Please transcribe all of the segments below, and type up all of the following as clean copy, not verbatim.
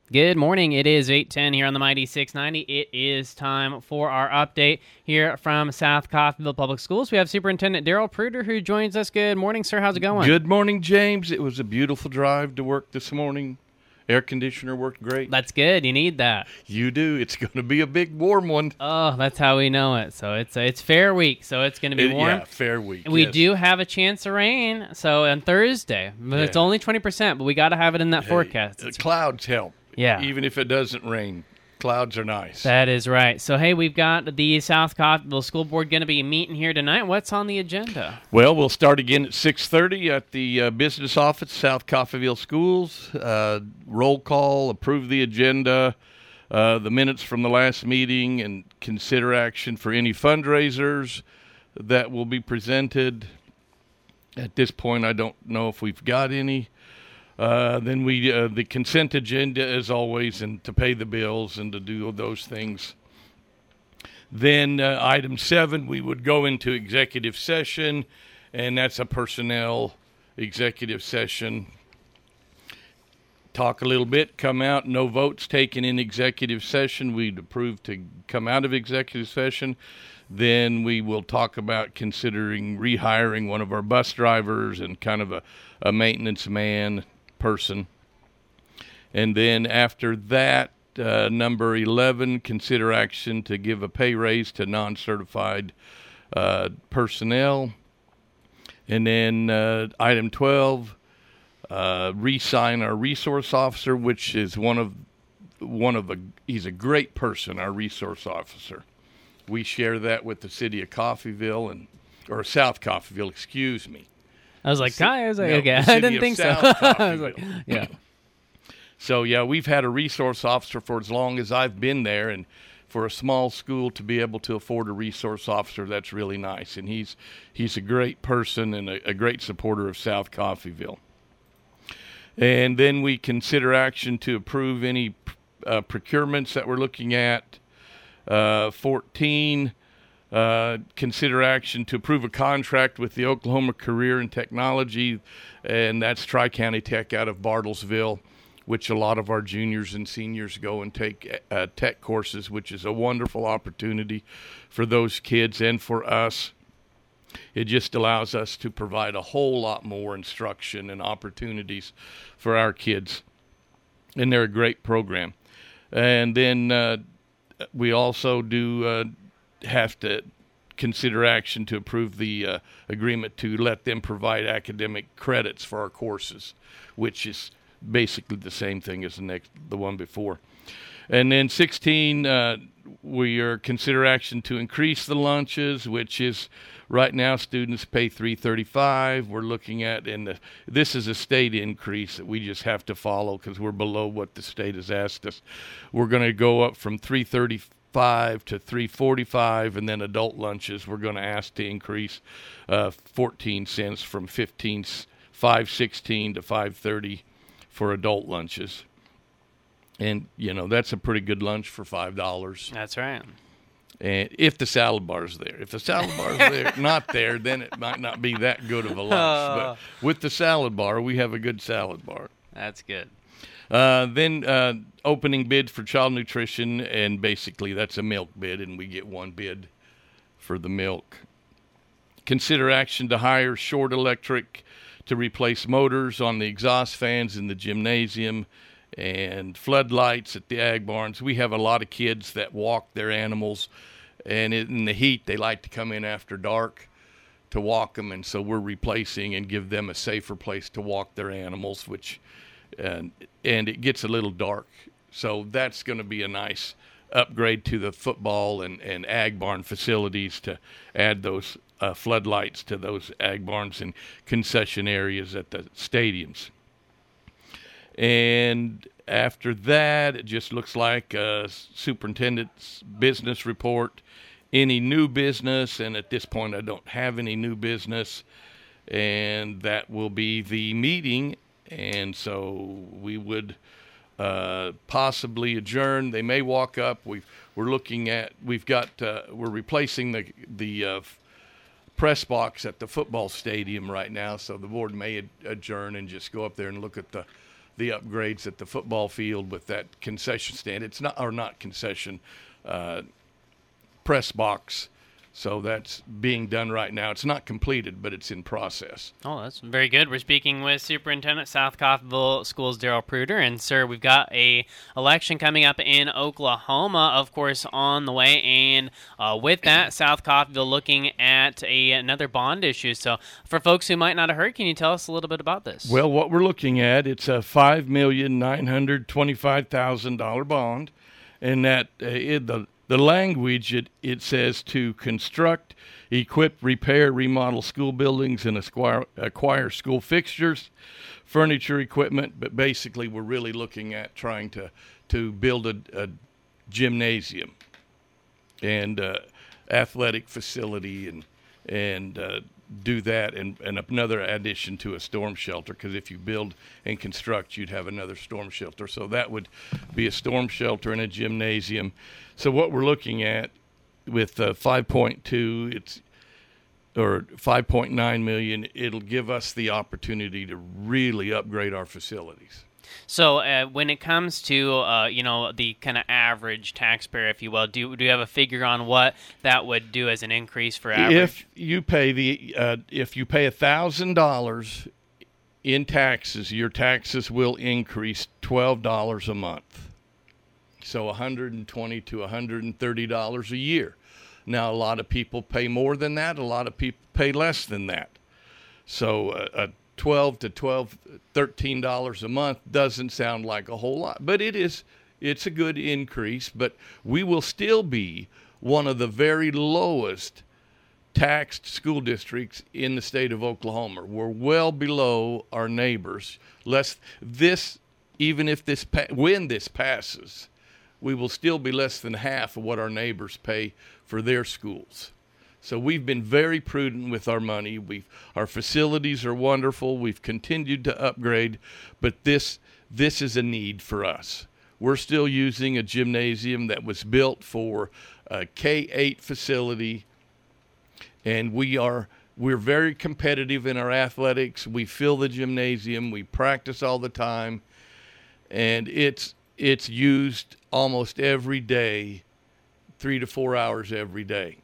Good morning. It is 8:10 here on the Mighty 690. It is time for our update here from South Coffeyville Public Schools. We have Superintendent Daryl Pruder who joins us. Good morning, sir. How's it going? Good morning, James. It was a beautiful drive to work this morning. Air conditioner worked great. That's good. You need that. You do. It's going to be a big warm one. Oh, that's how we know it. So it's fair week, so it's going to be warm. Yeah, fair week. We yes. do have a chance of rain, so on Thursday. But it's only 20%, but we got to have it in that forecast. The clouds help. Yeah. Even if it doesn't rain, clouds are nice. That is right. So, hey, we've got the South Coffeyville School Board going to be meeting here tonight. What's on the agenda? Well, we'll start again at 6:30 at the business office, South Coffeyville Schools. Roll call, approve the agenda, the minutes from the last meeting, and consider action for any fundraisers that will be presented. At this point, I don't know if we've got any. Then we the consent agenda, as always, and to pay the bills and to do those things. Then item 7, we would go into executive session, and that's a personnel executive session. Talk a little bit, come out, no votes taken in executive session. We'd approve to come out of executive session. Then we will talk about considering rehiring one of our bus drivers and kind of a maintenance man person. And then after that, number 11, consider action to give a pay raise to non-certified personnel. And then item 12, re-sign our resource officer, which is he's a great person, our resource officer. We share that with the city of Coffeyville or South Coffeyville, excuse me. I was like, okay, I didn't think so. I was like, yeah. So, yeah, we've had a resource officer for as long as I've been there, and for a small school to be able to afford a resource officer, that's really nice. And he's a great person and a great supporter of South Coffeyville. And then we consider action to approve any procurements that we're looking at. 14, consider action to approve a contract with the Oklahoma Career and Technology, and that's Tri-County Tech out of Bartlesville, which a lot of our juniors and seniors go and take tech courses, which is a wonderful opportunity for those kids and for us. It just allows us to provide a whole lot more instruction and opportunities for our kids, and they're a great program. And then we also do have to consider action to approve the agreement to let them provide academic credits for our courses, which is basically the same thing as the one before. And then 16, we are consider action to increase the lunches, which is right now students pay $3.35. We're looking at, and this is a state increase that we just have to follow because we're below what the state has asked us. We're going to go up from $3.35 to $3.45, and then adult lunches we're going to ask to increase 14 cents from $5.16 to $5.30 for adult lunches. And that's a pretty good lunch for $5. That's right. And if the salad bar's there. If the salad bar's there, not there, then it might not be that good of a lunch. But with the salad bar, we have a good salad bar. That's good. Then opening bids for child nutrition, and basically that's a milk bid, and we get one bid for the milk. Consider action to hire Short Electric to replace motors on the exhaust fans in the gymnasium and floodlights at the ag barns. We have a lot of kids that walk their animals, and in the heat they like to come in after dark to walk them, and so we're replacing and give them a safer place to walk their animals, and it gets a little dark. So that's going to be a nice upgrade to the football and ag barn facilities to add those floodlights to those ag barns and concession areas at the stadiums. And after that, it just looks like a superintendent's business report. Any new business, and at this point I don't have any new business, and that will be the meeting. And so we would possibly adjourn. They may walk up. We're replacing the press box at the football stadium right now, so the board may adjourn and just go up there and look at the the upgrades at the football field with that concession stand. It's not concession, press box. So that's being done right now. It's not completed, but it's in process. Oh, that's very good. We're speaking with Superintendent South Coffeyville Schools Darrell Pruder. And, sir, we've got a election coming up in Oklahoma, of course, on the way. And with that, South Coffeyville looking at another bond issue. So for folks who might not have heard, can you tell us a little bit about this? Well, what we're looking at, it's a $5,925,000 bond. And that the language, it says to construct, equip, repair, remodel school buildings, and acquire school fixtures, furniture, equipment. But basically, we're really looking at trying to build a gymnasium and athletic facility and do that, and another addition to a storm shelter, because if you build and construct, you'd have another storm shelter. So that would be a storm shelter and a gymnasium. So what we're looking at with 5.2, or 5.9 million, it'll give us the opportunity to really upgrade our facilities. So when it comes to the kind of average taxpayer, if you will, do you have a figure on what that would do as an increase for average? If you pay $1,000 in taxes, your taxes will increase $12 a month. So $120 to $130 a year. Now, a lot of people pay more than that. A lot of people pay less than that. So $12 to $13 a month doesn't sound like a whole lot, but it's a good increase. But we will still be one of the very lowest taxed school districts in the state of Oklahoma. We're well below our neighbors. Even if when this passes, we will still be less than half of what our neighbors pay for their schools. So we've been very prudent with our money. Our facilities are wonderful. We've continued to upgrade, but this is a need for us. We're still using a gymnasium that was built for a K-8 facility, and we're very competitive in our athletics. We fill the gymnasium. We practice all the time, and it's used almost every day, 3 to 4 hours every day.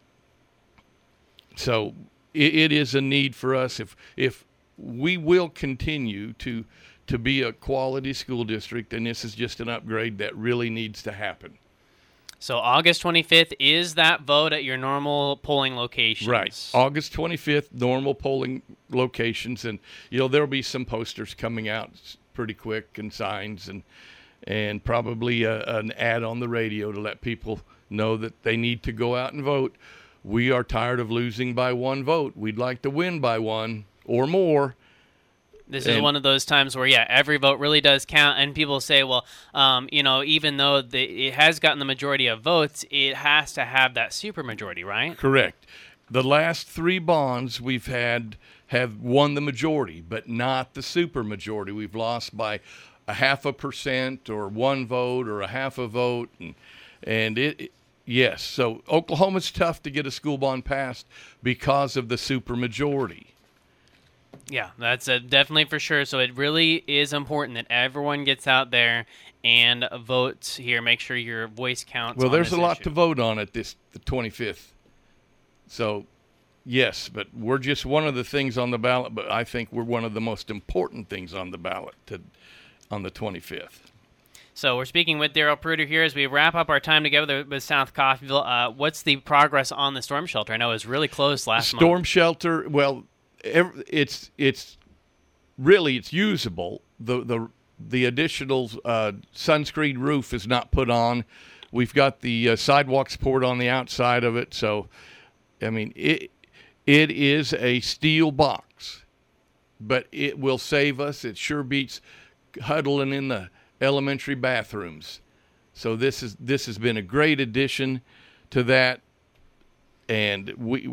So it is a need for us. If we will continue to be a quality school district, and this is just an upgrade that really needs to happen. So August 25th is that vote at your normal polling locations. Right. August 25th, normal polling locations. And, there'll be some posters coming out pretty quick and signs and probably an ad on the radio to let people know that they need to go out and vote. We are tired of losing by one vote. We'd like to win by one or more. This is one of those times where, every vote really does count, and people say, well, even though it has gotten the majority of votes, it has to have that supermajority, right? Correct. The last 3 bonds we've had have won the majority, but not the supermajority. We've lost by 0.5% or 1 vote or 1/2 vote, and yes. So Oklahoma's tough to get a school bond passed because of the supermajority. Yeah, that's definitely for sure. So it really is important that everyone gets out there and votes here. Make sure your voice counts. Well, there's a lot to vote on at the 25th. So, yes, but we're just one of the things on the ballot, but I think we're one of the most important things on the ballot on the 25th. So we're speaking with Darrell Pruder here as we wrap up our time together with South Coffeyville. What's the progress on the storm shelter? I know it was really close last month. Storm shelter, well, it's usable. The additional sunscreen roof is not put on. We've got the sidewalks poured on the outside of it. So, I mean, it is a steel box, but it will save us. It sure beats huddling in the elementary bathrooms. So this has been a great addition to that, and we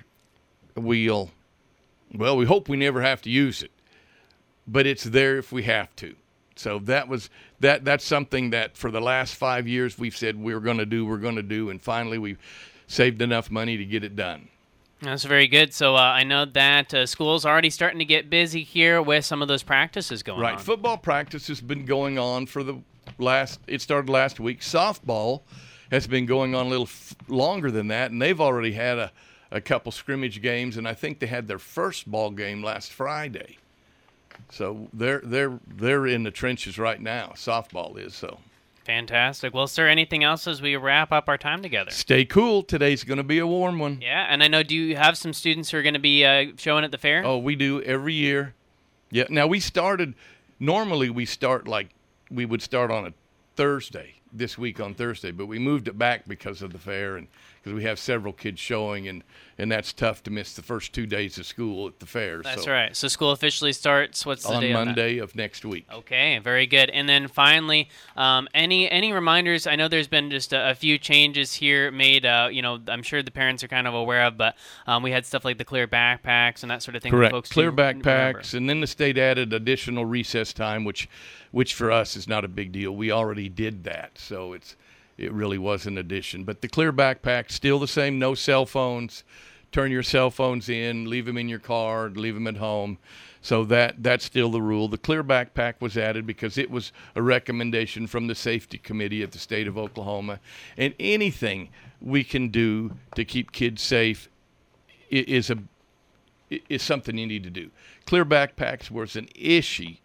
hope we never have to use it, but it's there if we have to. So that's something that for the last 5 years we've said we're going to do, and finally we've saved enough money to get it done. That's very good. So I know that school's already starting to get busy here with some of those practices going on. Right. Football practice has been going on for it started last week. Softball has been going on a little longer than that, and they've already had a couple scrimmage games, and I think they had their first ball game last Friday. So they're in the trenches right now. Softball is so. Fantastic. Well, sir, anything else as we wrap up our time together? Stay cool. Today's going to be a warm one. Yeah, and I know, do you have some students who are going to be showing at the fair? Oh, we do every year. Yeah. Now, normally we would start on a Thursday, this week on Thursday, but we moved it back because of the fair and because we have several kids showing, and that's tough to miss the first 2 days of school at the fair. That's right. So school officially starts, what's the day on Monday of next week. Okay, very good. And then finally, any reminders? I know there's been just a few changes here made, I'm sure the parents are kind of aware of, but we had stuff like the clear backpacks and that sort of thing. Correct. Folks Clear backpacks, remember. and then the state added additional recess time, which for us is not a big deal. We already did that, so it really was an addition. But the clear backpack, still the same, no cell phones. Turn your cell phones in, leave them in your car, leave them at home. So that's still the rule. The clear backpack was added because it was a recommendation from the safety committee at the state of Oklahoma. And anything we can do to keep kids safe is something you need to do. Clear backpacks was an easy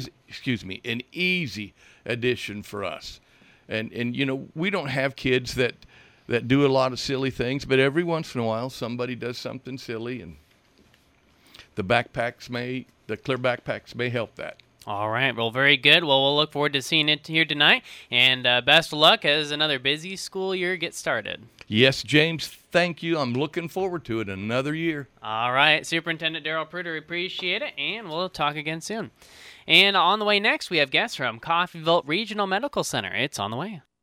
addition for us. And we don't have kids that do a lot of silly things, but every once in a while somebody does something silly, and the clear backpacks may help that. All right. Well, very good. Well, we'll look forward to seeing it here tonight, and best of luck as another busy school year gets started. Yes, James, thank you. I'm looking forward to it another year. All right. Superintendent Darrell Pruder, appreciate it, and we'll talk again soon. And on the way next, we have guests from Coffeyville Regional Medical Center. It's on the way.